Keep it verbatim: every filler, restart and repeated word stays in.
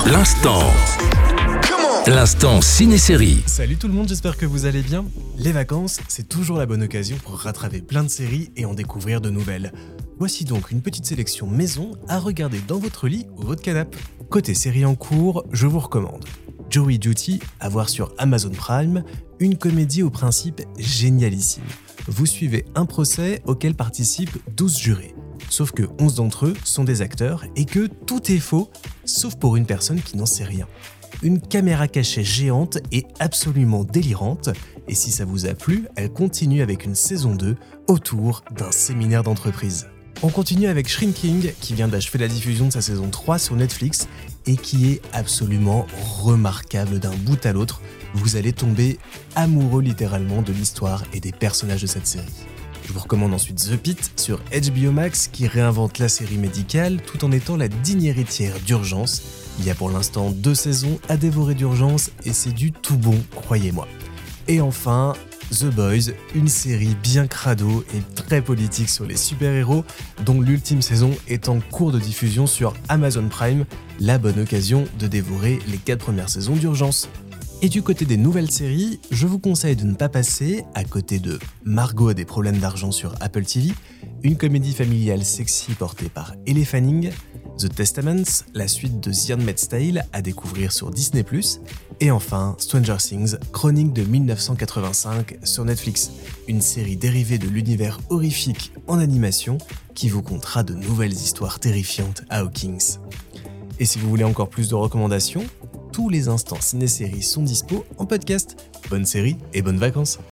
L'instant. L'instant ciné-série. Salut tout le monde, j'espère que vous allez bien. Les vacances, c'est toujours la bonne occasion pour rattraper plein de séries et en découvrir de nouvelles. Voici donc une petite sélection maison à regarder dans votre lit ou votre canapé. Côté série en cours, je vous recommande Jury Duty, à voir sur Amazon Prime, une comédie au principe génialissime. Vous suivez un procès auquel participent douze jurés. Sauf que onze d'entre eux sont des acteurs et que tout est faux, sauf pour une personne qui n'en sait rien. Une caméra cachée géante et absolument délirante, et si ça vous a plu, elle continue avec une saison deux autour d'un séminaire d'entreprise. On continue avec Shrinking, qui vient d'achever la diffusion de sa saison trois sur Netflix et qui est absolument remarquable d'un bout à l'autre. Vous allez tomber amoureux littéralement de l'histoire et des personnages de cette série. Je vous recommande ensuite The Pitt sur H B O Max qui réinvente la série médicale tout en étant la digne héritière d'Urgence. Il y a pour l'instant deux saisons à dévorer d'Urgence et c'est du tout bon, croyez-moi. Et enfin, The Boys, une série bien crado et très politique sur les super-héros dont l'ultime saison est en cours de diffusion sur Amazon Prime, la bonne occasion de dévorer les quatre premières saisons d'Urgence. Et du côté des nouvelles séries, je vous conseille de ne pas passer à côté de Margot a des problèmes d'argent sur Apple T V, une comédie familiale sexy portée par Elle Fanning, The Testaments, la suite de The Handmaid's Tale à découvrir sur Disney plus, et enfin Stranger Things, chronique de dix-neuf cent quatre-vingt-cinq sur Netflix, une série dérivée de l'univers horrifique en animation qui vous contera de nouvelles histoires terrifiantes à Hawkins. Et si vous voulez encore plus de recommandations, tous les instants ciné-séries sont dispo en podcast. Bonne série et bonnes vacances.